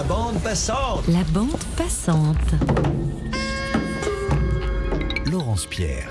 bande passante. La bande passante. Laurence Pierre.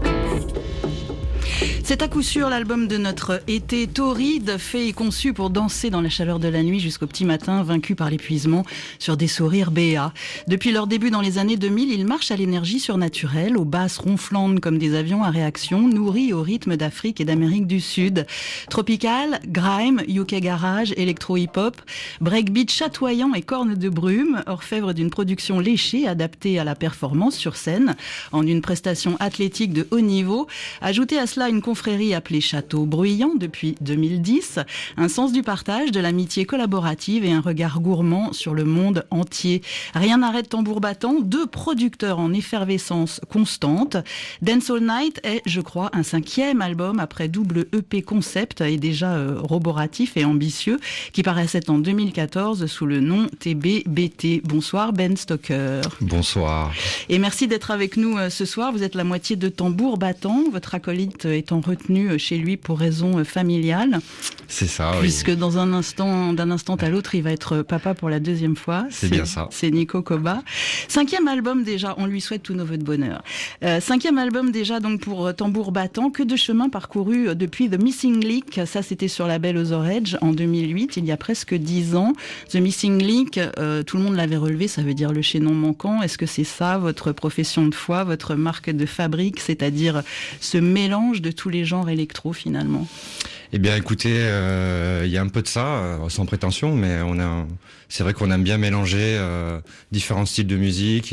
C'est à coup sûr l'album de notre été torride, fait et conçu pour danser dans la chaleur de la nuit jusqu'au petit matin, vaincu par l'épuisement sur des sourires béats. Depuis leur début dans les années 2000, ils marchent à l'énergie surnaturelle, aux basses ronflantes comme des avions à réaction, nourris au rythme d'Afrique et d'Amérique du Sud. Tropical, grime, UK garage, électro-hip-hop, breakbeat chatoyant et cornes de brume, orfèvre d'une production léchée adaptée à la performance sur scène, en une prestation athlétique de haut niveau. Ajoutez à cela une confrérie appelée Château Bruyant depuis 2010, un sens du partage, de l'amitié collaborative et un regard gourmand sur le monde entier. Rien n'arrête tambour battant, 2 producteurs en effervescence constante. Dance All Night est, je crois, un 5e album après double EP concept et déjà roboratif et ambitieux qui paraissait en 2014 sous le nom TBBT. Bonsoir Ben Stoker. Bonsoir. Et merci d'être avec nous ce soir. Vous êtes la moitié de Tambour Battant, votre acolyte étant retenu chez lui pour raisons familiales. C'est ça, puisque oui. Dans un instant, d'un instant à l'autre, il va être papa pour la 2e fois. C'est bien ça. C'est Nico Koba. 5e album déjà, on lui souhaite tous nos vœux de bonheur. 5e album déjà donc pour Tambour Battant. Que de chemin parcouru depuis The Missing Link. Ça, c'était sur la Belle aux Oreilles en 2008, il y a presque 10 ans. The Missing Link, tout le monde l'avait relevé, ça veut dire le chaînon manquant. Est-ce que c'est ça votre profession de foi, votre marque de fabrique, c'est-à-dire ce mélange de tous les genres électro finalement? Eh bien, écoutez, il y a un peu de ça, sans prétention, mais c'est vrai qu'on aime bien mélanger différents styles de musique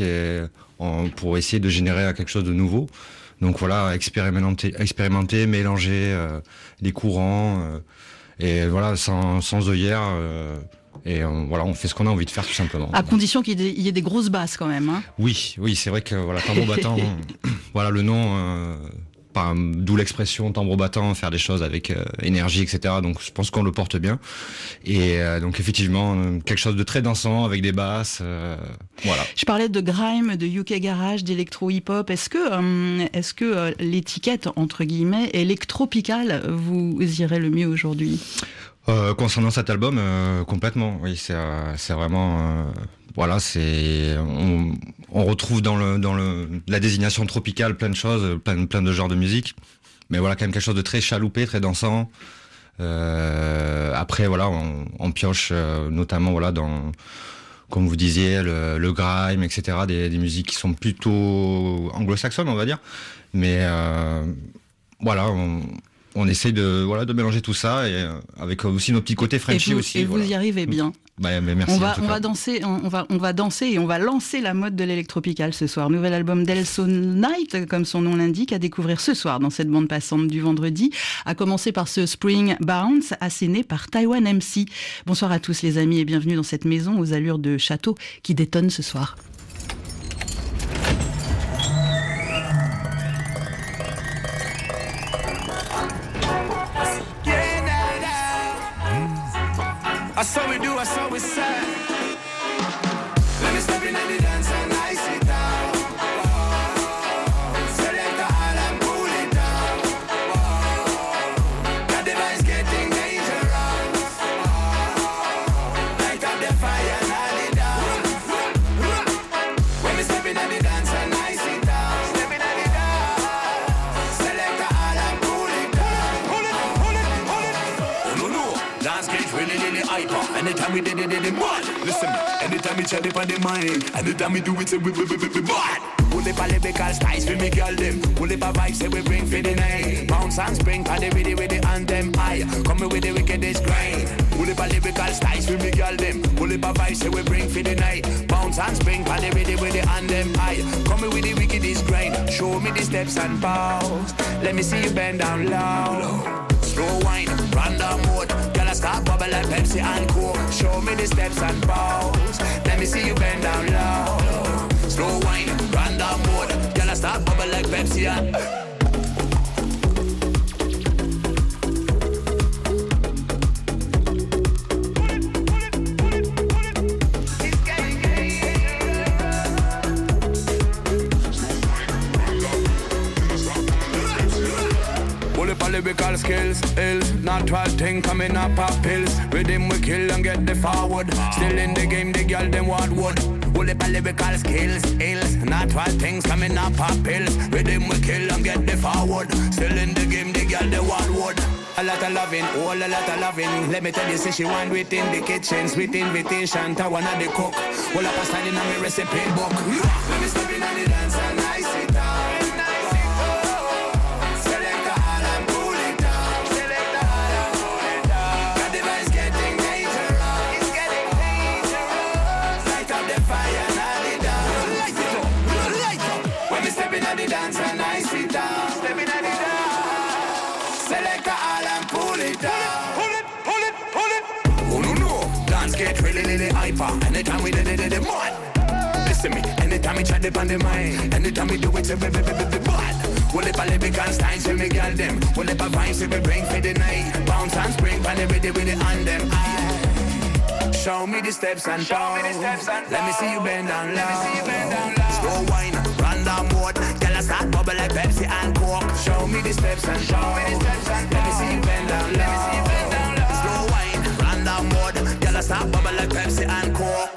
pour essayer de générer quelque chose de nouveau. Donc voilà, expérimenter, mélanger les courants, et voilà, sans œillère. Et voilà, on fait ce qu'on a envie de faire tout simplement. À condition qu'il y ait des grosses basses quand même. Hein. Oui, c'est vrai que voilà, tambour battant, voilà le nom. D'où l'expression tambour battant, faire des choses avec énergie, etc. Donc je pense qu'on le porte bien. Et donc effectivement, quelque chose de très dansant avec des basses. Voilà. Je parlais de grime, de UK garage, d'électro hip-hop. Est-ce que l'étiquette entre guillemets électropical vous irait le mieux aujourd'hui? Concernant cet album, complètement. Oui, c'est vraiment. Voilà, on retrouve dans la désignation tropicale plein de choses, plein de genres de musique, mais voilà, quand même quelque chose de très chaloupé, très dansant. Après, voilà, on pioche notamment voilà dans, comme vous disiez, le grime, etc. Des musiques qui sont plutôt anglo-saxonnes, on va dire, mais voilà. On essaie de mélanger tout ça et avec aussi nos petits côtés Frenchy aussi. Et vous y arrivez bien. Bah, merci. On va danser et on va lancer la mode de l'électropical ce soir. Nouvel album Dance All Night, comme son nom l'indique, à découvrir ce soir dans cette bande passante du vendredi. À commencer par ce Spring Bounce, asséné par Taiwan MC. Bonsoir à tous les amis et bienvenue dans cette maison aux allures de château qui détonne ce soir. I saw we do, I saw we say. Let me step in the dance and I sit down. Select the all and pull it down. That device getting dangerous. Light up the fire and all it down. When we step in the dance and I sit down. Step in the dance. Select the all and pull it down. Pull it. No. Dance gauge really hyper. Anytime we did it mad. Listen, anytime we chat it on the mind. Anytime we do it, say we mad. Pull up a lyrical styles for me girl them. Pull up a vibe, say we bring for the night. Bounce and spring, party with the anthem high. Come with the wickedest grind. Pull up a lyrical styles for me girl them. Pull up a vibe, say we bring for the night. Bounce and spring, party with the anthem high. Come with the wickedest grind. Show me the steps and bows. Let me see you bend down low. Slow wine, random mode. Girl, I start bubble like Pepsi and Coke. Show me the steps and bows. Let me see you bend down low. Slow wine, random mode. Girl, I start bubble like Pepsi and... lyrical skills, ills. Not 12 thing coming up pop pills. Rhythm we kill and get the forward. Still in the game, the girl them want wood. All the lyrical skills, ills. Not 12 things coming up pop pills. Rhythm we kill and get the forward. Still in the game, the girl they want wood. A lot of loving, all a lot of loving. Let me tell you, say she want within the kitchen, sweet invitation to one of the cook. All up a standing on me recipe book. Let me step in on the dance and I sit down. Select the all and pull it down. Select the all and pull it down. Got the vibe's getting dangerous. It's getting dangerous. Light up the fire and all it down. Light it up, light up. When me step in on the dance and I sit down. Step in on the dance. Select the all and pull it down. Pull it, pull it, pull it, pull it. Oh no no, dance get really hyper. Anytime we did it, man. Listen me, anytime we try to on the mind. Anytime we do it, so baby, bad. Well, if I live it, stand to me, girl, them. Well, if I find we bring for the night. Bounce and spring, pan it with it on them. Aye. Show me the steps and show me the steps and let me see you bend down low. Let me see you bend down low. Slow wine, random mode. Girl, I start bubble like Pepsi and Coke. Show me the steps and show me the steps and let me see you bend down low. Let me see you bend down low. Slow wine, random mode. Girl, I start bubble like Pepsi and Coke.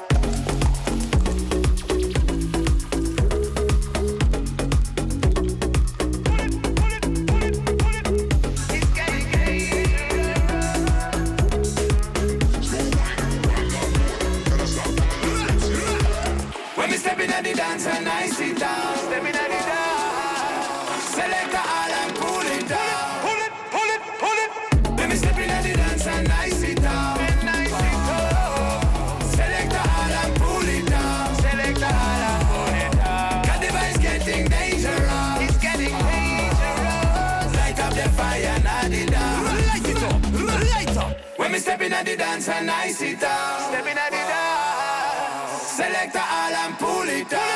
The dance and I sit down. Step in the dance. Select the all and pull it down. Pull it, pull it, pull it. Let me step in the dance and I sit down. And I sit down. Select the all and pull it down. Select the all and pull it down. Got the vibe's getting dangerous. It's getting dangerous. Light up the fire and I did down. Light it up, light up. When me step in the dance and I sit down. Step in the dance. Select the all and pull it down.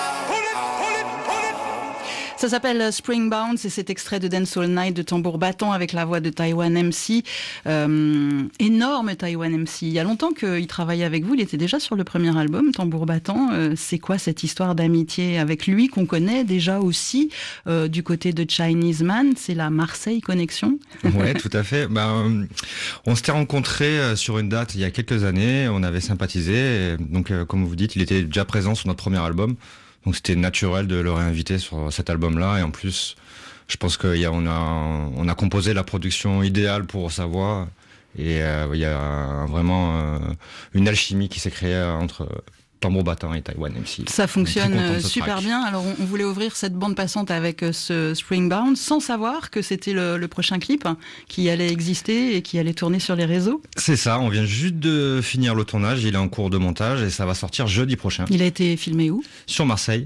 Ça s'appelle Spring Bounce et c'est extrait de Dance All Night de Tambour Battant avec la voix de Taiwan MC. Énorme Taiwan MC. Il y a longtemps qu'il travaillait avec vous, il était déjà sur le premier album, Tambour Battant. C'est quoi cette histoire d'amitié avec lui qu'on connaît déjà aussi du côté de Chinese Man? C'est la Marseille Connexion. Ouais, tout à fait. On s'était rencontrés sur une date il y a quelques années, on avait sympathisé. Donc, comme vous dites, il était déjà présent sur notre premier album. Donc c'était naturel de le réinviter sur cet album-là. Et en plus, je pense qu'on a composé la production idéale pour sa voix. Et il y a vraiment une alchimie qui s'est créée entre Tambour Battant et Taiwan MC. Ça fonctionne super bien. Alors on voulait ouvrir cette bande passante avec ce Spring Bound sans savoir que c'était le prochain clip qui allait exister et qui allait tourner sur les réseaux. C'est ça, on vient juste de finir le tournage, il est en cours de montage et ça va sortir jeudi prochain. Il a été filmé où ? Sur Marseille,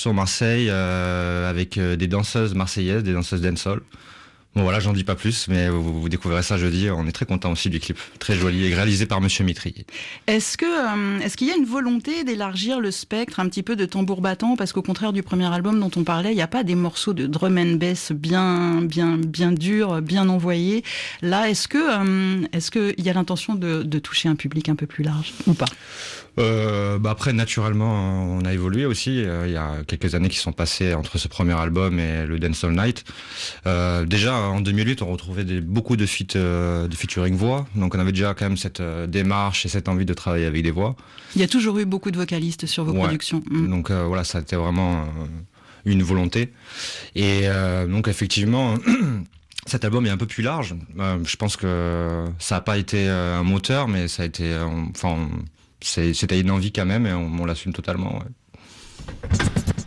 avec des danseuses marseillaises, des danseuses dancehall. Bon voilà, j'en dis pas plus, mais vous découvrirez ça jeudi. On est très content aussi du clip, très joli et réalisé par Monsieur Mitri. Est-ce qu'il y a une volonté d'élargir le spectre un petit peu de Tambour Battant, parce qu'au contraire du premier album dont on parlait, il n'y a pas des morceaux de drum and bass bien durs, bien envoyés. Là, est-ce que il y a l'intention de toucher un public un peu plus large ou pas ? Après, naturellement, on a évolué aussi. Il y a quelques années qui sont passées entre ce premier album et le Dance All Night. Déjà, en 2008, on retrouvait beaucoup de featuring voix. Donc, on avait déjà quand même cette démarche et cette envie de travailler avec des voix. Il y a toujours eu beaucoup de vocalistes sur vos productions. Donc, voilà, ça a été vraiment une volonté. Et donc, effectivement... Cet album est un peu plus large. Je pense que ça n'a pas été un moteur, mais ça a été... C'était une envie quand même et on l'assume totalement. Ouais.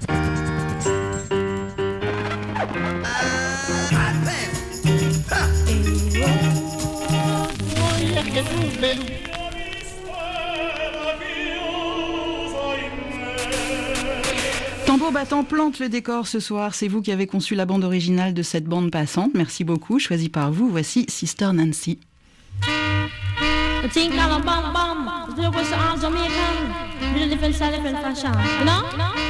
Tambour Battant plante le décor ce soir. C'est vous qui avez conçu la bande originale de cette bande passante. Merci beaucoup. Choisie par vous, voici Sister Nancy. Think of a bum bum, there was all Jamaican, really different style, different fashion, you know?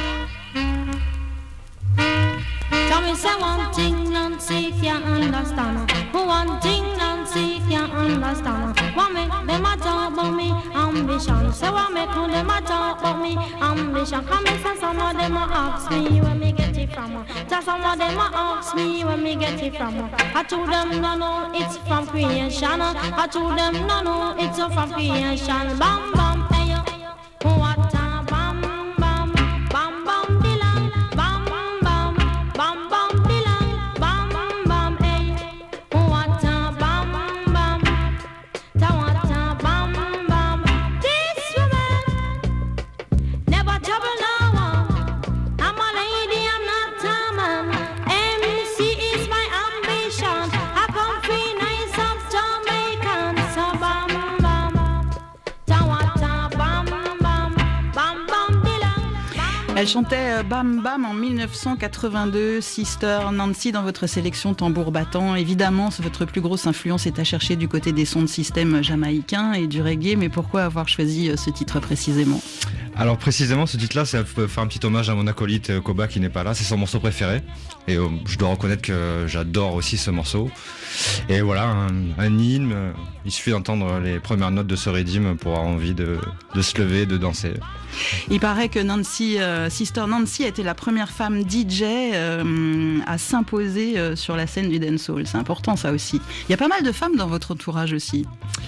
Tell me say one thing Nancy can't understand, one thing Nancy can't understand. One make them a talk about me ambition. So I make all them a talk about me ambition. Come and say some of them a ask me where me get it from. Tell some of them a ask me where me get it from. I told them no, it's from creation. I told them no, it's from creation. Bam bam, hey yo, what a bam bam, bam bam bilang, bam bam, bam bam bilang, bam bam, hey, what a bam bam, ta what a bam bam. This woman never trouble no one. I'm a lady, I'm not a man. MC is my ambition. I come free nice of Jamaican. So bam bam, ta what a bam bam, bam bam bilang. Elle chantait Bam Bam en 1982, Sister Nancy dans votre sélection tambour battant. Évidemment, votre plus grosse influence est à chercher du côté des sons de système jamaïcains et du reggae, mais pourquoi avoir choisi ce titre précisément ? Alors précisément ce titre-là, c'est faire un petit hommage à mon acolyte Koba qui n'est pas là, c'est son morceau préféré. Et je dois reconnaître que j'adore aussi ce morceau. Et voilà, un hymne, il suffit d'entendre les premières notes de ce rythme pour avoir envie de se lever, de danser. Il paraît que Sister Nancy a été la première femme DJ à s'imposer sur la scène du dancehall. C'est important ça aussi. Il y a pas mal de femmes dans votre entourage aussi.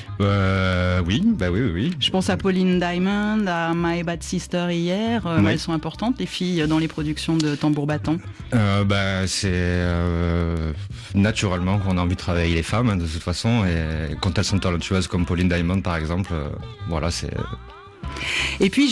Oui. Je pense à Pauline Diamond, à My Bad Sister hier. Oui. Elles sont importantes, les filles, dans les productions de tambour battant. C'est naturellement qu'on a envie de travailler avec les femmes, hein, de toute façon. Et quand elles sont talentueuses comme Pauline Diamond par exemple, voilà, c'est... Et puis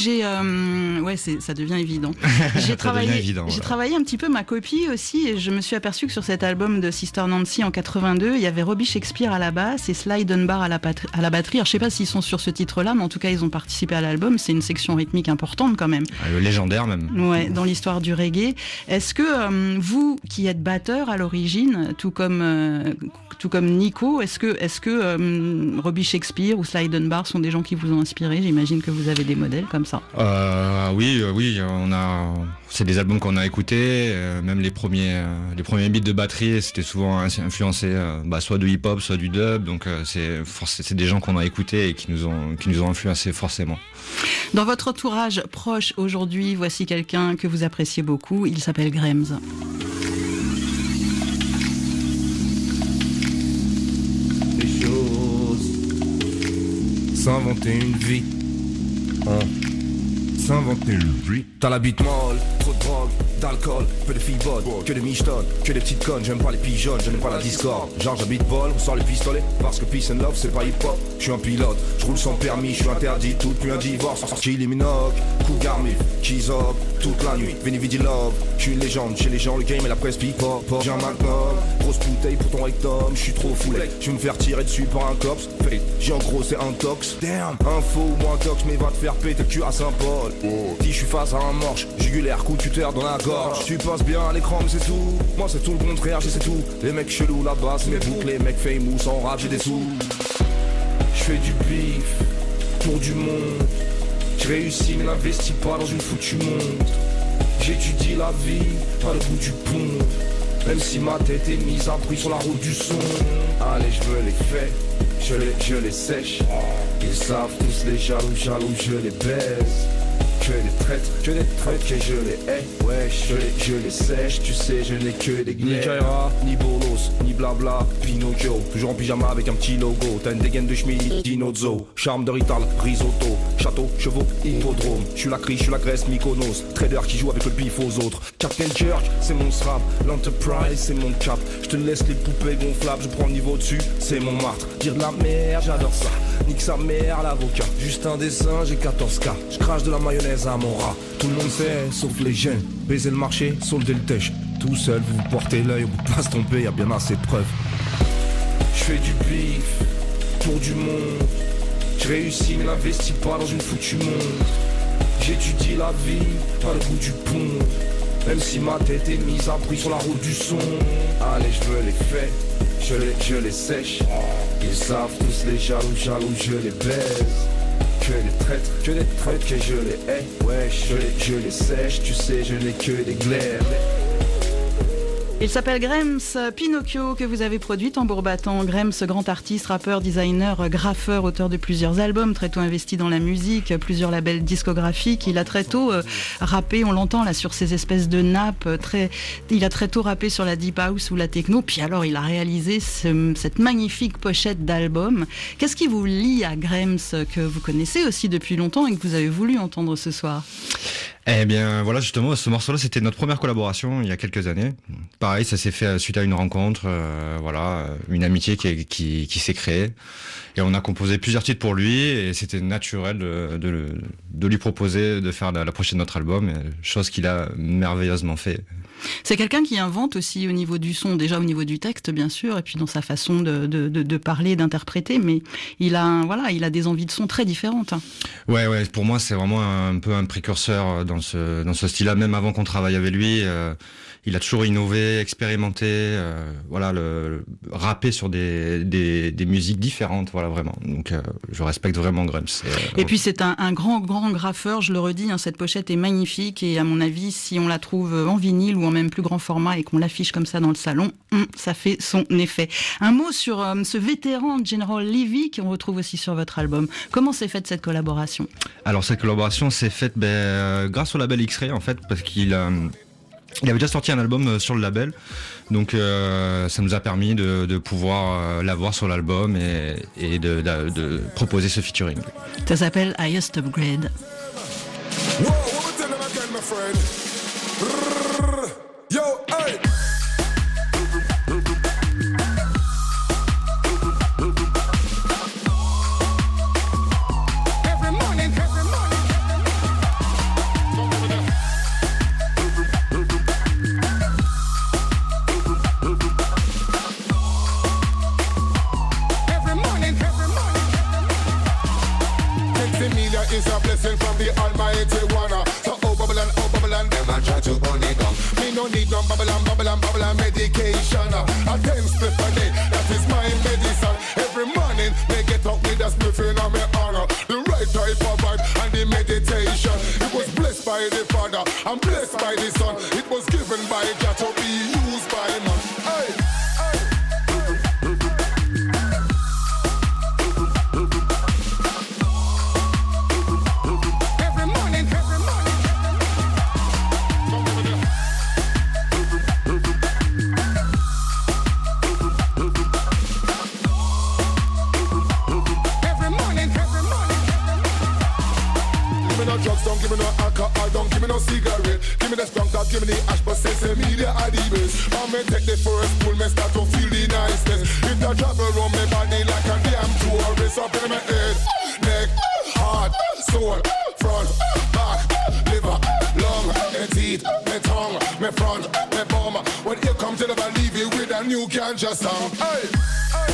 ça devient évident. J'ai travaillé un petit peu ma copie aussi et je me suis aperçue que sur cet album de Sister Nancy en 82, il y avait Robbie Shakespeare à la basse et Sly Dunbar à la batterie. Alors, je sais pas s'ils sont sur ce titre-là, mais en tout cas ils ont participé à l'album. C'est une section rythmique importante quand même. Légendaire même. Ouais, dans l'histoire du reggae. Est-ce que vous, qui êtes batteur à l'origine, tout comme Nico, est-ce que Robbie Shakespeare ou Sly Dunbar sont des gens qui vous ont inspiré ? J'imagine que vous avez des modèles comme ça. Oui, c'est des albums qu'on a écoutés, même les premiers beats de batterie, c'était souvent influencé soit de hip-hop, soit du dub, donc c'est des gens qu'on a écoutés et qui nous ont influencés forcément. Dans votre entourage proche aujourd'hui, voici quelqu'un que vous appréciez beaucoup, il s'appelle Grams. Des choses, s'inventer une vie. S'inventer une vie. T'as la bite molle, trop de drogue, d'alcool, peu de filles bonnes, que de michetonnes, que des petites connes. J'aime pas les pigeonnes, je n'aime pas la discorde. Genre j'habite bol, on sort les pistolets, parce que peace and love c'est pas hip hop. Je suis un pilote, je roule sans permis, je suis interdit, tout depuis un divorce. Sorti les minocs, cougar mif, Kizop, toute la nuit, Veni Vidi Love. Je suis une légende, chez les gens le game et la presse pick-up. J'ai un magnum, grosse bouteille pour ton rectum, je suis trop foulé. Je vais me faire tirer dessus par un cops, fait, j'ai en gros c'est un tox. Damn, info ou un tox, mais va te faire péter le cul à Saint-Paul. Si je suis face à un morche, jugulaire, coup de tuteur dans la gorge. Tu passes bien à l'écran mais c'est tout, moi c'est tout le contraire, j'ai c'est tout. Les mecs chelous là-bas, c'est mes boucles, les mecs famous, en rap j'ai des sous. Je fais du bif, tour du monde. Je réussis mais n'investis pas dans une foutue montre. J'étudie la vie, pas le bout du pont. Même si ma tête est mise à prix sur la route du son. Allez je me les fais, je les sèche. Ils savent tous les jaloux, je les baise. Que des traîtres, que je les hais. Ouais, je les sèche, tu sais, je n'ai que des glaires. Ni Kaira, ni Bolos, ni blabla, Pinocchio. Toujours en pyjama avec un petit logo. T'as une dégaine de Schmid, Dinozzo. Charme de Rital, risotto. Château, chevaux, hippodrome. Je suis la crie, je suis la Grèce, Mykonos. Trader qui joue avec le bif aux autres. Captain Kirk, c'est mon SRAM. L'Enterprise, c'est mon cap. Je te laisse les poupées gonflables, je prends le niveau dessus, c'est mon martre. Dire de la merde, j'adore ça. Nique sa mère, l'avocat. Juste un dessin, j'ai 14K. Je crache de la mayonnaise à mon rat. Tout le monde sait, sauf les jeunes. Baiser le marché, solder le tèche. Tout seul, vous vous portez l'œil, on peut pas se tromper, y'a bien assez de preuves. Je fais du bif, tour du monde. Je réussis mais n'investis pas dans une foutue montre. J'étudie la vie, pas le bout du pont. Même si ma tête est mise à prix sur la route du son. Allez je me les fais, je les sèche. Ils savent tous les jaloux, je les baise. Que des traîtres, que je les hais. Ouais, je les sèche, tu sais, je n'ai que des glaires. Il s'appelle Grems Pinocchio, que vous avez produit tambour battant. Grems, grand artiste, rappeur, designer, graffeur, auteur de plusieurs albums, très tôt investi dans la musique, plusieurs labels discographiques. Il a très tôt rappé, on l'entend là sur ces espèces de nappes, il a très tôt rappé sur la deep house ou la techno, puis alors il a réalisé cette magnifique pochette d'album. Qu'est-ce qui vous lie à Grems, que vous connaissez aussi depuis longtemps et que vous avez voulu entendre ce soir ? Eh bien voilà, justement, ce morceau-là, c'était notre première collaboration il y a quelques années. Pareil, ça s'est fait suite à une rencontre, une amitié qui s'est créée. Et on a composé plusieurs titres pour lui, et c'était naturel de lui proposer de faire la prochaine de notre album, chose qu'il a merveilleusement fait. C'est quelqu'un qui invente aussi au niveau du son, déjà au niveau du texte bien sûr, et puis dans sa façon de parler, d'interpréter, mais il a des envies de son très différentes. Ouais, pour moi c'est vraiment un peu un précurseur dans ce style-là, même avant qu'on travaille avec lui. Il a toujours innové, expérimenté, rappé sur des musiques différentes, voilà vraiment. Donc je respecte vraiment Grems. Et puis c'est un grand graffeur, je le redis, cette pochette est magnifique, et à mon avis, si on la trouve en vinyle ou en même plus grand format et qu'on l'affiche comme ça dans le salon, ça fait son effet. Un mot sur ce vétéran General Levy qu'on retrouve aussi sur votre album. Comment s'est faite cette collaboration ? Alors cette collaboration s'est faite grâce au label X-Ray en fait, parce qu'il avait déjà sorti un album sur le label, donc ça nous a permis de pouvoir l'avoir sur l'album et de proposer ce featuring. Ça s'appelle Highest Upgrade. Whoa, what we tell them again, my friend? Yo, hey! Is a blessing from the Almighty One. So oh Babylon, them a try to burn it down. Me no need no Babylon medication. A 10 split a day, that is my medicine. Every morning, they get up with a spliff in on me honor. The right type of vibe and the meditation. It was blessed by the Father and blessed by the Son. It was given by Jah to be used by man. Hey. Don't give me no alcohol, don't give me no cigarette. Give me the skunk, give me the ash, but say media are the best. I may take the first pull, me start to feel the niceness. It a travel around my body like a damn tourist. Up in my head, neck, heart, soul, front, back, liver, lung, my teeth, my tongue, my front, my bum. When you come to the leave you with a new ganja song. Hey, hey.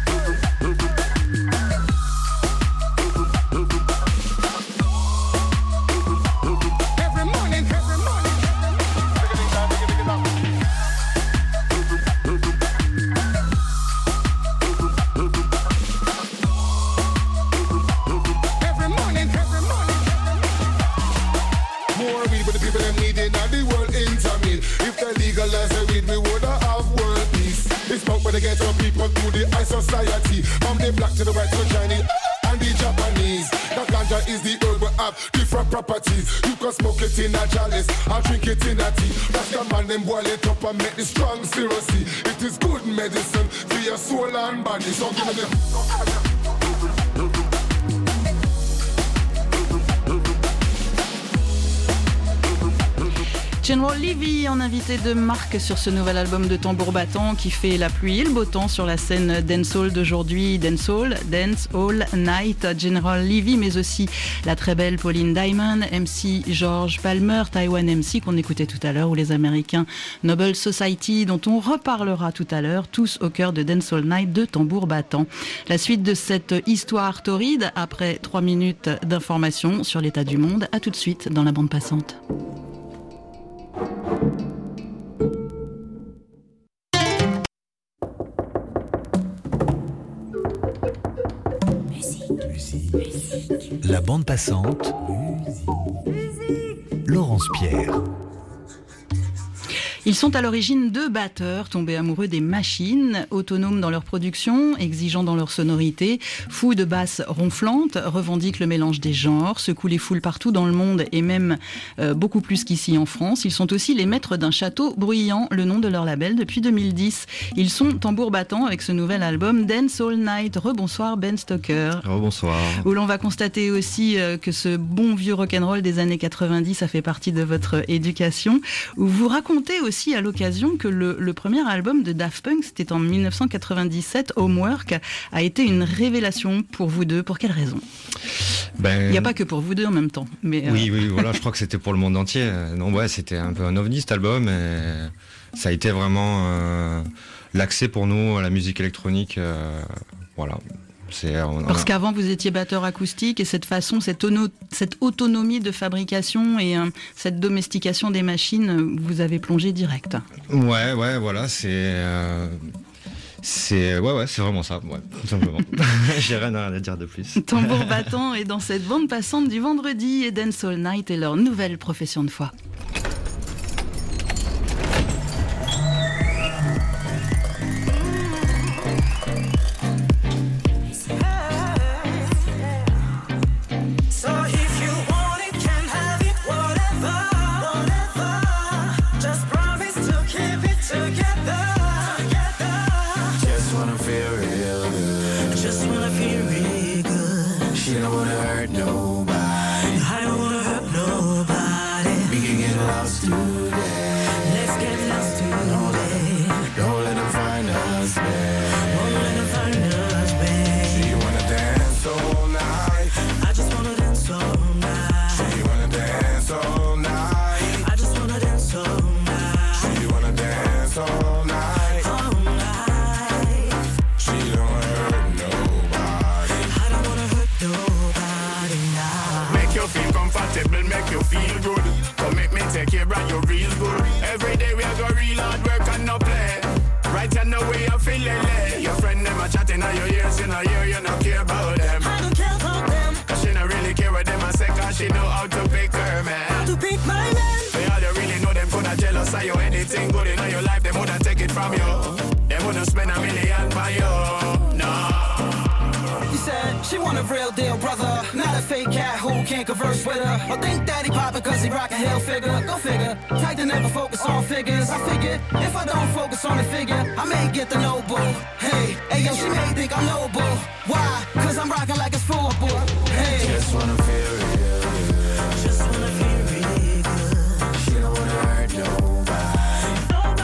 They get some people to the high society. From the black to the white to the Chinese and the Japanese. That ganja is the herb we have different properties. You can smoke it in a chalice or drink it in a tea. That's the man them boil it up and make the strong seriously. It is good medicine for your soul and body. So give me the General Levy en invité de marque sur ce nouvel album de tambour battant qui fait la pluie et le beau temps sur la scène dancehall d'aujourd'hui. Dancehall, Dance All Night, General Levy, mais aussi la très belle Pauline Diamond, MC George Palmer, Taiwan MC qu'on écoutait tout à l'heure, ou les Américains Noble Society dont on reparlera tout à l'heure, tous au cœur de Dance All Night de tambour battant. La suite de cette histoire torride après 3 minutes d'information sur l'état du monde. À tout de suite dans la bande passante. La bande passante. Laurence Pierre. Ils sont à l'origine deux batteurs tombés amoureux des machines, autonomes dans leur production, exigeants dans leur sonorité, fous de basses ronflantes, revendiquent le mélange des genres, secouent les foules partout dans le monde et même beaucoup plus qu'ici en France. Ils sont aussi les maîtres d'un château bruyant, le nom de leur label depuis 2010. Ils sont tambour battant avec ce nouvel album Dance All Night. Rebonsoir Ben Stoker. Bonsoir. Où l'on va constater aussi que ce bon vieux rock'n'roll des années 90 a fait partie de votre éducation. Où vous racontez aussi à l'occasion que le premier album de Daft Punk, c'était en 1997, Homework, a été une révélation pour vous deux. Pour quelle raison ? Il n'y a pas que pour vous deux en même temps. Mais oui, voilà, je crois que c'était pour le monde entier. Non, ouais, c'était un peu un ovni cet album et ça a été vraiment l'accès pour nous à la musique électronique. Voilà. Parce qu'avant vous étiez batteur acoustique et cette façon, cette autonomie de fabrication et cette domestication des machines, vous avez plongé direct. Ouais, voilà, c'est vraiment ça, tout simplement. J'ai rien à dire de plus. Tambour battant est dans cette bande passante du vendredi et Dance All Night est leur nouvelle profession de foi. She want a real deal brother, not a fake cat who can't converse with her. Or think daddy poppin' cause he rockin' hell figure. Go figure, type to never focus on figures. I figured, if I don't focus on the figure, I may get the noble. Hey yo, she may think I'm noble. Why? Cause I'm rockin' like it's football. Hey, just wanna feel real good. Just wanna feel real good. She don't wanna hurt nobody.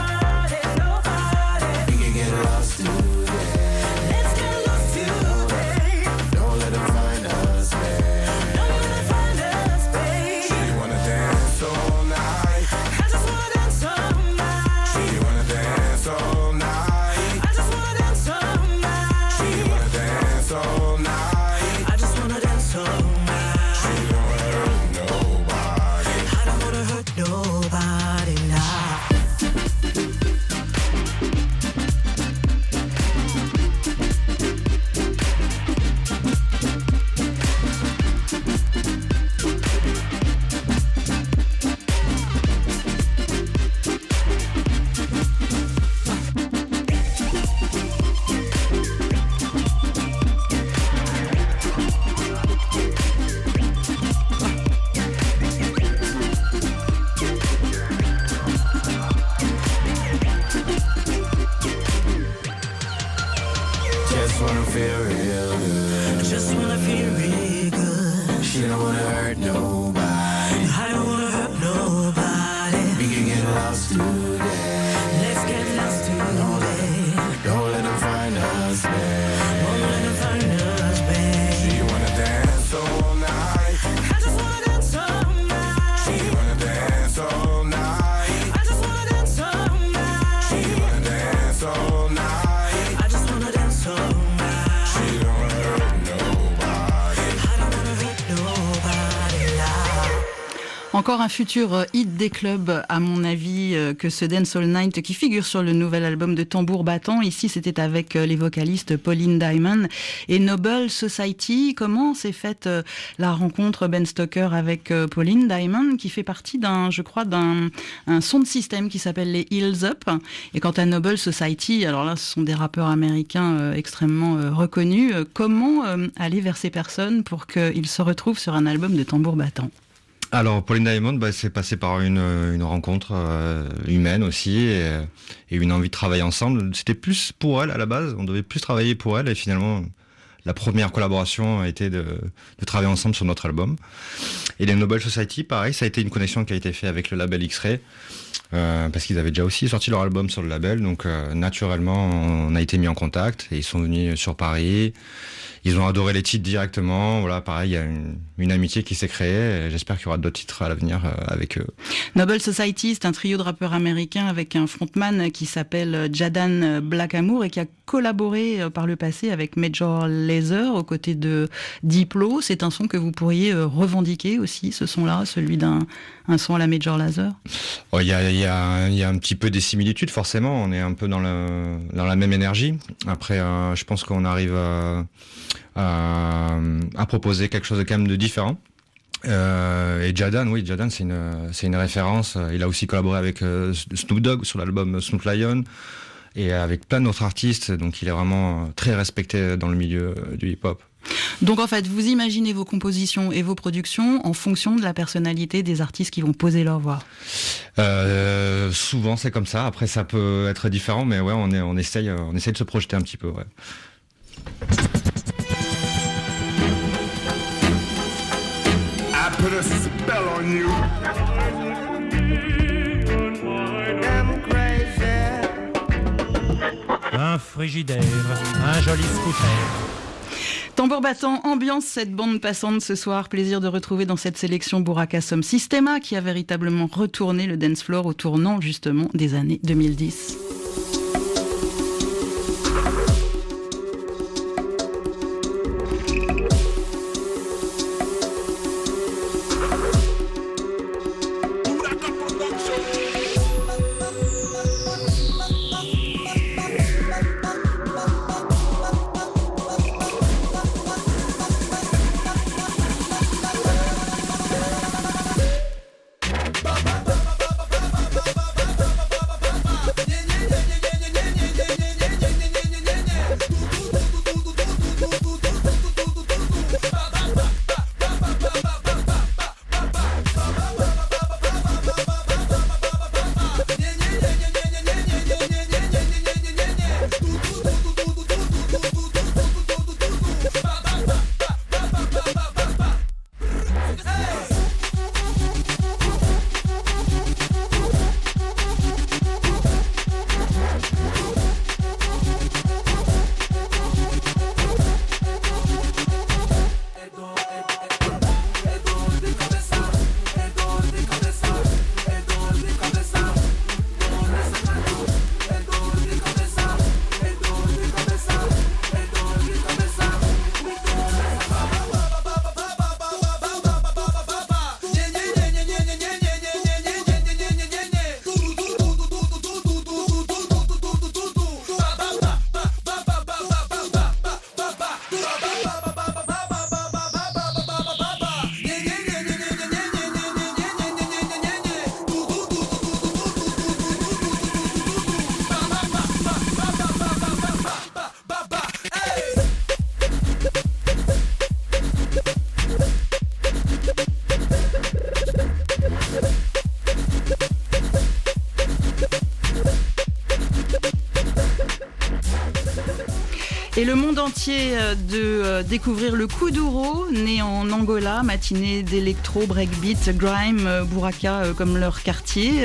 Nobody. We can get lost today. Let's get lost today. Don't let them find us, babe. Don't let them find us, babe. She wanna dance all night. I just wanna dance all night. She wanna dance all night. I just wanna dance all night. She wanna dance all night. I just wanna dance all night. She don't wanna hurt nobody. I don't wanna hurt nobody now. Just wanna feel real good. Just wanna feel real good. She don't wanna hurt nobody. I don't wanna hurt nobody. We can get lost today. Let's get lost today. Don't let them find us, babe. Won't let them find us, babe. She wanna dance all night. I just wanna dance all night. She wanna dance all night. I just wanna dance all night. She wanna dance all night. I just wanna dance all night. She don't wanna hurt nobody. I don't wanna hurt nobody. Encore un futur hit des clubs, à mon avis, que ce Dancehall Night qui figure sur le nouvel album de Tambour Battant. Ici, c'était avec les vocalistes Pauline Diamond et Noble Society. Comment s'est faite la rencontre Ben Stoker avec Pauline Diamond, qui fait partie d'un son de système qui s'appelle les Heels Up. Et quant à Noble Society, alors là, ce sont des rappeurs américains extrêmement reconnus. Comment aller vers ces personnes pour qu'ils se retrouvent sur un album de Tambour Battant? Alors, Pauline Diamond, c'est passé par une rencontre humaine aussi et une envie de travailler ensemble. C'était plus pour elle à la base, on devait plus travailler pour elle et finalement, la première collaboration a été de travailler ensemble sur notre album. Et les Noble Society, pareil, ça a été une connexion qui a été faite avec le label X-Ray, parce qu'ils avaient déjà aussi sorti leur album sur le label, donc naturellement, on a été mis en contact et ils sont venus sur Paris. Ils ont adoré les titres directement. Voilà, pareil, il y a une amitié qui s'est créée. Et j'espère qu'il y aura d'autres titres à l'avenir avec eux. Noble Society, c'est un trio de rappeurs américains avec un frontman qui s'appelle Jadan Blackamoor et qui a collaboré par le passé avec Major Lazer aux côtés de Diplo. C'est un son que vous pourriez revendiquer aussi, ce son-là, celui d'un son à la Major Lazer. Il y a un petit peu des similitudes, forcément. On est un peu dans la même énergie. Après, je pense qu'on arrive à proposer quelque chose de quand même de différent. Et Jadan, c'est une référence. Il a aussi collaboré avec Snoop Dogg sur l'album Snoop Lion et avec plein d'autres artistes. Donc il est vraiment très respecté dans le milieu du hip-hop. Donc en fait, vous imaginez vos compositions et vos productions en fonction de la personnalité des artistes qui vont poser leur voix. Souvent c'est comme ça. Après ça peut être différent, mais ouais, on essaye de se projeter un petit peu. Ouais. I put a spell on you. I'm crazy. Un frigidaire, un joli scooter. Tambour Battant ambiance cette bande passante ce soir. Plaisir de retrouver dans cette sélection Buraka Sound Systema qui a véritablement retourné le dance floor au tournant justement des années 2010. Et le monde entier de découvrir le Kuduro, né en Angola, matinée d'électro, breakbeat, grime, buraka comme leur quartier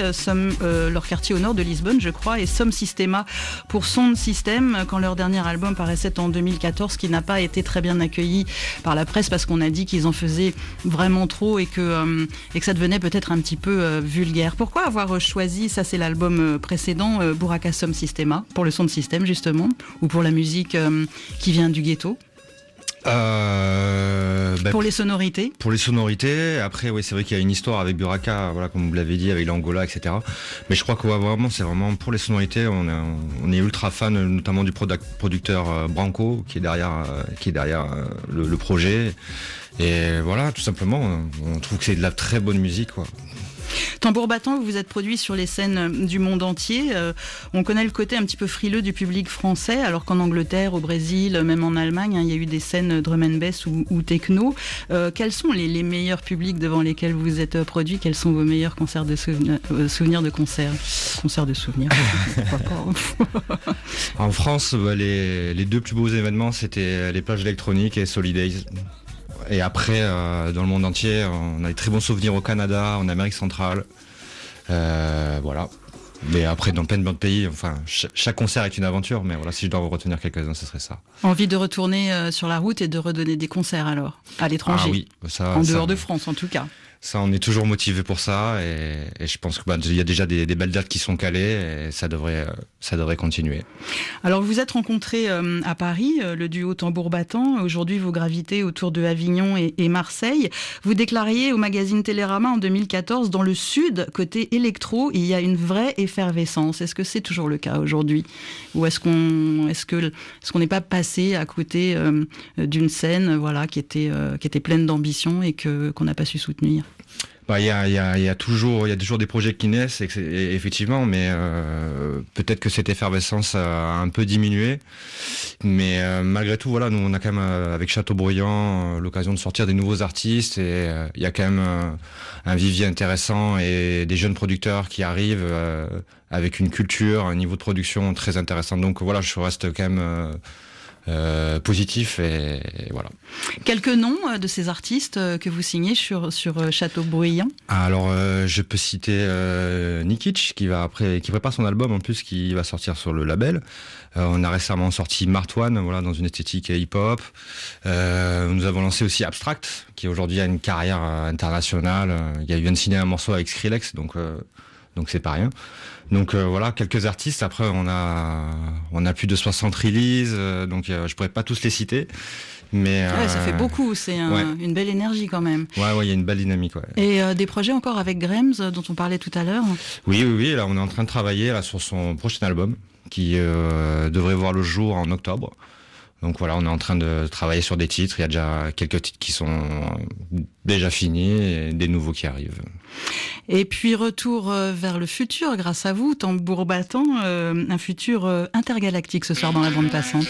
au nord de Lisbonne, je crois, et Sound Systema pour Sound System, quand leur dernier album paraissait en 2014, qui n'a pas été très bien accueilli par la presse parce qu'on a dit qu'ils en faisaient vraiment trop et que ça devenait peut-être un petit peu vulgaire. Pourquoi avoir choisi, ça c'est l'album précédent, Buraka Sound Systema, pour le Sound System justement, ou pour la musique qui vient du ghetto? Pour les sonorités. Pour les sonorités. Après, oui, c'est vrai qu'il y a une histoire avec Buraka, voilà, comme vous l'avez dit, avec l'Angola, etc. Mais je crois que vraiment, c'est vraiment pour les sonorités. On est ultra fan, notamment du producteur Branco, qui est derrière le projet. Et voilà, tout simplement, on trouve que c'est de la très bonne musique, quoi. Tambour battant, vous vous êtes produit sur les scènes du monde entier. On connaît le côté un petit peu frileux du public français, alors qu'en Angleterre, au Brésil, même en Allemagne, il y a eu des scènes drum and bass ou techno. Quels sont les meilleurs publics devant lesquels vous vous êtes produit? Quels sont vos meilleurs concerts de souvenirs de concerts? Concerts de souvenirs. En France, les deux plus beaux événements, c'était les plages électroniques et Solidays. Et après, dans le monde entier, on a des très bons souvenirs au Canada, en Amérique centrale. Voilà. Mais après, dans plein de pays, enfin, chaque concert est une aventure. Mais voilà, si je dois retenir quelques-uns, ce serait ça. Envie de retourner sur la route et de redonner des concerts alors, à l'étranger. Ah oui, ça. En dehors de France, en tout cas. Ça, on est toujours motivé pour ça. Et je pense qu'il y a déjà des belles dates qui sont calées. Et ça devrait continuer. Alors, vous vous êtes rencontrés à Paris, le duo Tambour battant. Aujourd'hui, vous gravitez autour de Avignon et Marseille. Vous déclariez au magazine Télérama en 2014, dans le Sud, côté électro, il y a une vraie effervescence. Est-ce que c'est toujours le cas aujourd'hui? Ou est-ce qu'on n'est pas passé à côté d'une scène, voilà, qui était pleine d'ambition et qu'on n'a pas su soutenir? Il y a toujours des projets qui naissent, effectivement, mais peut-être que cette effervescence a un peu diminué. Mais malgré tout, voilà, nous on a quand même avec Châteaubriand l'occasion de sortir des nouveaux artistes et il y a quand même un vivier intéressant et des jeunes producteurs qui arrivent avec une culture, un niveau de production très intéressant. Donc voilà, je reste quand même positif et voilà. Quelques noms de ces artistes que vous signez sur Châteaubriand? Alors je peux citer Nikic qui prépare son album en plus qui va sortir sur le label. On a récemment sorti Martwan, voilà, dans une esthétique hip-hop. Nous avons lancé aussi Abstract qui aujourd'hui a une carrière internationale. Il vient de signer un morceau avec Skrillex, donc c'est pas rien. Donc voilà, quelques artistes. Après on a plus de 60 releases, donc je pourrais pas tous les citer. Mais ça fait beaucoup, c'est une belle énergie quand même. Ouais, il y a une belle dynamique. Ouais. Et des projets encore avec Grams dont on parlait tout à l'heure. Oui, là on est en train de travailler là sur son prochain album qui devrait voir le jour en octobre. Donc voilà, on est en train de travailler sur des titres. Il y a déjà quelques titres qui sont déjà finis et des nouveaux qui arrivent. Et puis retour vers le futur grâce à vous, Tambour battant, un futur intergalactique ce soir dans la bande passante.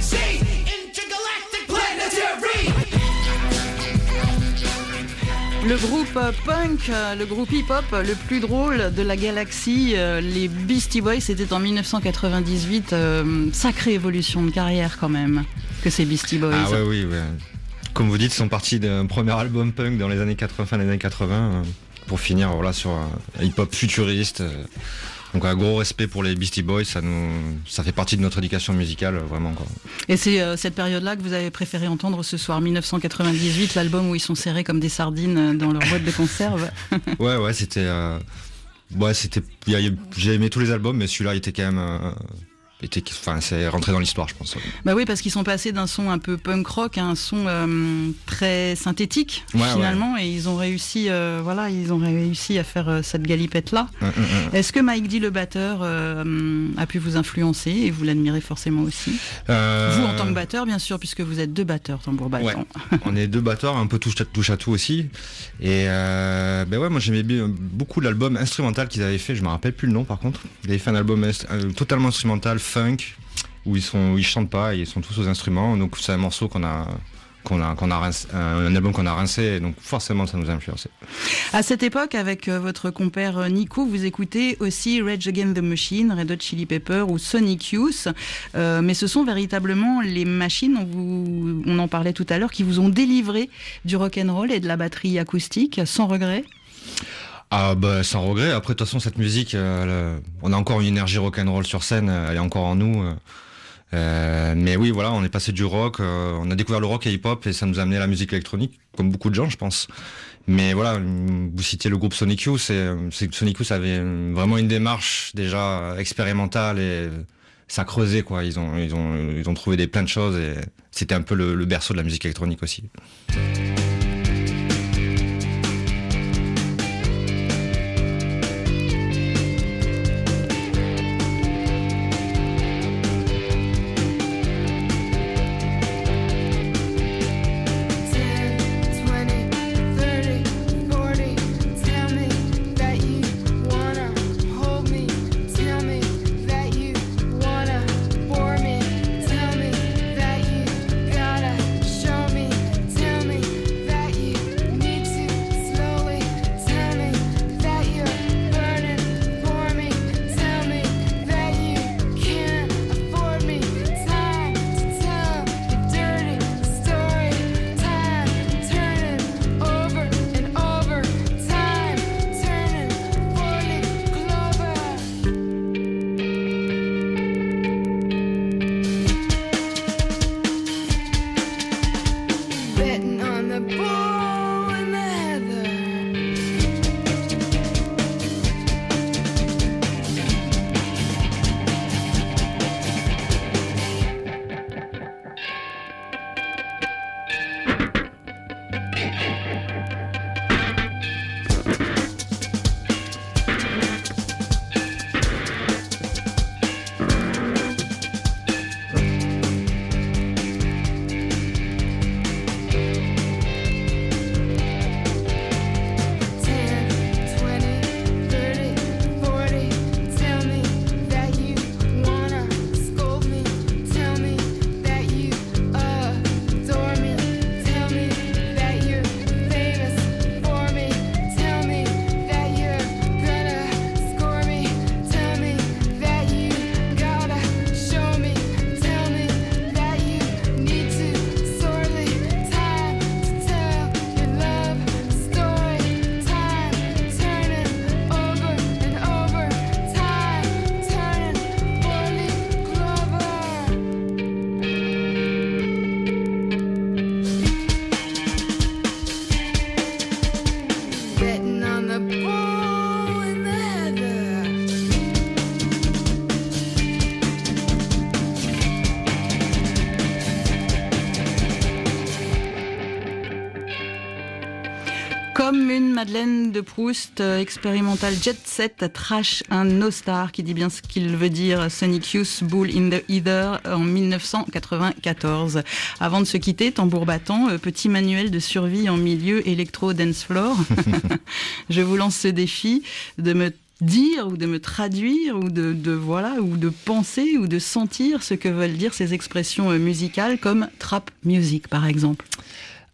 Le groupe punk, le groupe hip-hop le plus drôle de la galaxie, les Beastie Boys, c'était en 1998. Sacrée évolution de carrière quand même, que ces Beastie Boys. Ah ouais, oui, ouais. Comme vous dites, ils sont partis d'un premier album punk dans les années 80, fin des années 80, pour finir voilà, sur un hip-hop futuriste. Donc un gros respect pour les Beastie Boys, ça fait partie de notre éducation musicale, vraiment, quoi. Et c'est cette période-là que vous avez préféré entendre ce soir, 1998, l'album où ils sont serrés comme des sardines dans leur boîte de conserve. Ouais, c'était... j'ai aimé tous les albums, mais celui-là était quand même... c'est rentré dans l'histoire, je pense. Bah oui, parce qu'ils sont passés d'un son un peu punk rock à un son très synthétique, finalement, et ils ont réussi à faire cette galipette-là. Est-ce que Mike D, le batteur, a pu vous influencer et vous l'admirez forcément aussi? Vous en tant que batteur, bien sûr, puisque vous êtes deux batteurs, tambour battant. Ouais. On est deux batteurs, un peu touche à tout aussi. Et moi j'aimais beaucoup l'album instrumental qu'ils avaient fait. Je me rappelle plus le nom, par contre. Ils avaient fait un album totalement instrumental, funk, où ils chantent pas, ils sont tous aux instruments. Donc c'est un morceau un album qu'on a rincé, et donc forcément ça nous a influencé. À cette époque, avec votre compère Nico, vous écoutez aussi Rage Against the Machine, Red Hot Chili Pepper ou Sonic Youth, mais ce sont véritablement les machines, on en parlait tout à l'heure, qui vous ont délivré du rock'n'roll et de la batterie acoustique sans regret. Ah bah sans regret. Après de toute façon cette musique, on a encore une énergie rock'n'roll sur scène, elle est encore en nous. Mais oui, voilà, on est passé du rock, on a découvert le rock et hip-hop et ça nous a amené à la musique électronique, comme beaucoup de gens, je pense. Mais voilà, vous citiez le groupe Sonic Youth, c'est que Sonic Youth avait vraiment une démarche déjà expérimentale et ça creusait, quoi. Ils ont trouvé plein de choses et c'était un peu le berceau de la musique électronique aussi. Comme une Madeleine de Proust expérimentale jet set trash, un no star qui dit bien ce qu'il veut dire, Sonic Youth, Bull in the Ether en 1994. Avant de se quitter, tambour battant, petit manuel de survie en milieu électro dance floor. Je vous lance ce défi de me dire ou de me traduire ou ou de penser ou de sentir ce que veulent dire ces expressions musicales comme trap music par exemple.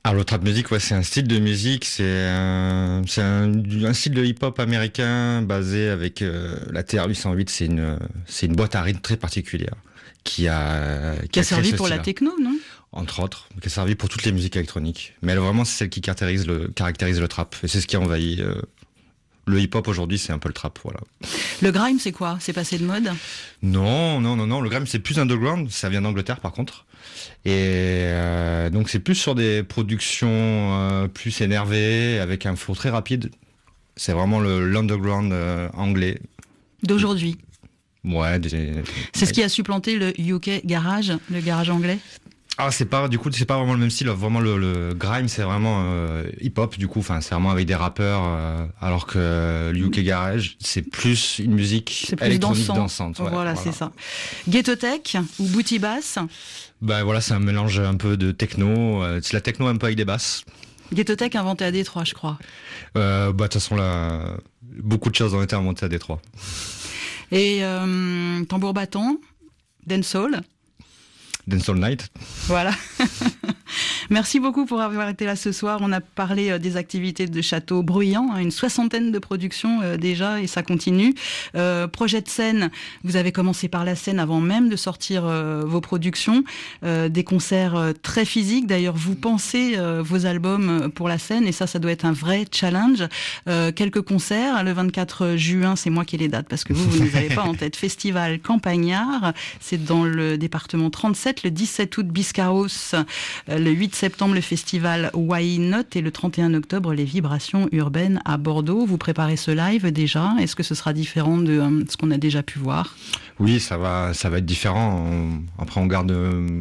Alors le trap music, ouais, c'est un style de musique, c'est un style de hip-hop américain basé avec la TR-808, c'est une boîte à rythme très particulière qui a servi pour la techno, non? Entre autres, qui a servi pour toutes les musiques électroniques. Mais vraiment, c'est celle qui caractérise le trap. Et c'est ce qui a envahi le hip-hop aujourd'hui, c'est un peu le trap, voilà. Le grime, c'est quoi? C'est passé de mode? Non. Le grime, c'est plus underground. Ça vient d'Angleterre, par contre. Et donc, c'est plus sur des productions plus énervées, avec un flow très rapide. C'est vraiment l'underground anglais. D'aujourd'hui? Ouais. C'est ce qui a supplanté le UK garage, le garage anglais? Ah, c'est pas vraiment le même style. Vraiment, le grime, c'est vraiment hip-hop, du coup. Enfin, c'est vraiment avec des rappeurs, alors que le UK Garage, c'est plus une musique électronique dansante. Ouais, voilà, c'est ça. Ghetto Tech ou Booty Bass? Ben voilà, c'est un mélange un peu de techno. C'est la techno un peu avec des basses. Ghetto Tech inventé à Détroit, je crois. De toute façon, là, beaucoup de choses ont été inventées à Détroit. Et tambour battant, dancehall? Dancehall Night. Voilà. Merci beaucoup pour avoir été là ce soir. On a parlé des activités de Château Bruyant, une 60aine de productions déjà, et ça continue. Projet de scène, vous avez commencé par la scène avant même de sortir vos productions. Des concerts très physiques. D'ailleurs, vous pensez vos albums pour la scène, et ça doit être un vrai challenge. Quelques concerts. Le 24 juin, c'est moi qui ai les dates, parce que vous ne les avez pas en tête. Festival Campagnard, c'est dans le département 37. Le 17 août, Biscarros. Le 8 septembre, le festival Why Not, et le 31 octobre, les Vibrations Urbaines à Bordeaux. Vous préparez ce live déjà? Est-ce que ce sera différent de ce qu'on a déjà pu voir? Oui, ça va être différent. Après, on garde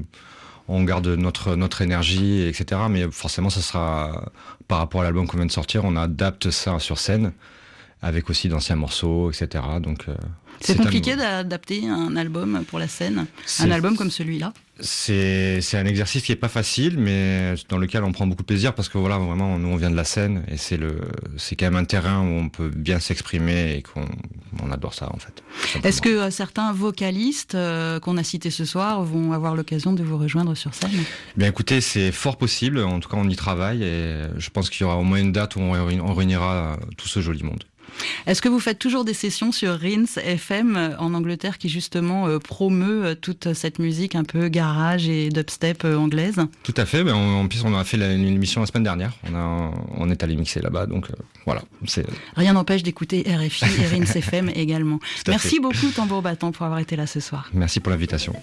notre énergie, etc. Mais forcément, ça sera par rapport à l'album qu'on vient de sortir, on adapte ça sur scène avec aussi d'anciens morceaux, etc. Donc c'est compliqué d'adapter un album pour la scène, un album comme celui-là? C'est un exercice qui est pas facile, mais dans lequel on prend beaucoup de plaisir, parce que voilà, vraiment, nous on vient de la scène, et c'est quand même un terrain où on peut bien s'exprimer, et qu'on adore ça en fait. Est-ce que certains vocalistes qu'on a cités ce soir vont avoir l'occasion de vous rejoindre sur scène? Bien écoutez, c'est fort possible, en tout cas on y travaille, et je pense qu'il y aura au moins une date où on réunira tout ce joli monde. Est-ce que vous faites toujours des sessions sur Rinse FM en Angleterre, qui justement promeut toute cette musique un peu garage et dubstep anglaise? Tout à fait, mais en plus on a fait une émission la semaine dernière, on est allé mixer là-bas, donc voilà. Rien n'empêche d'écouter RFI et Rinse FM également. Merci beaucoup Tambour Battant pour avoir été là ce soir. Merci pour l'invitation.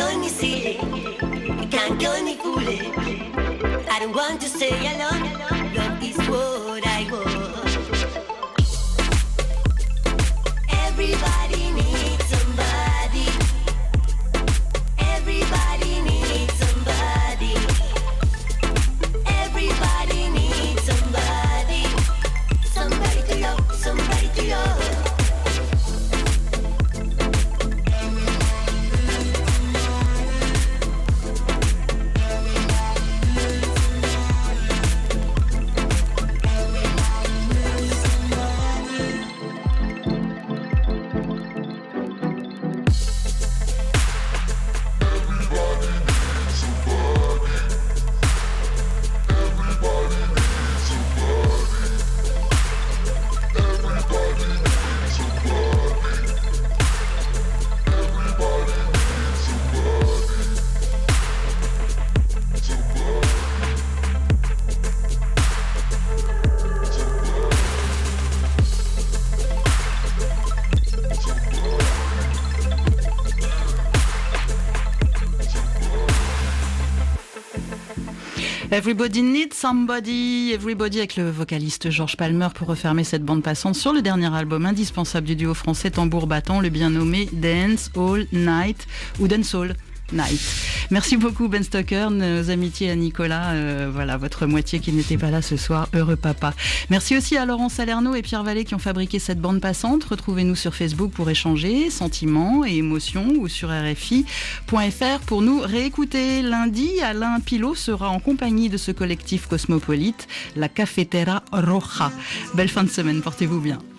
I don't want to stay alone. Everybody Needs Somebody, Everybody avec le vocaliste George Palmer pour refermer cette bande passante sur le dernier album indispensable du duo français tambour battant, le bien nommé Dance All Night ou Dance All Night. Merci beaucoup Ben Stoker, nos amitiés à Nicolas, voilà votre moitié qui n'était pas là ce soir, heureux papa. Merci aussi à Laurent Salerno et Pierre Vallée qui ont fabriqué cette bande passante. Retrouvez-nous sur Facebook pour échanger sentiments et émotions ou sur RFI.fr pour nous réécouter. Lundi, Alain Pilot sera en compagnie de ce collectif cosmopolite, la Cafetera Roja. Belle fin de semaine, portez-vous bien.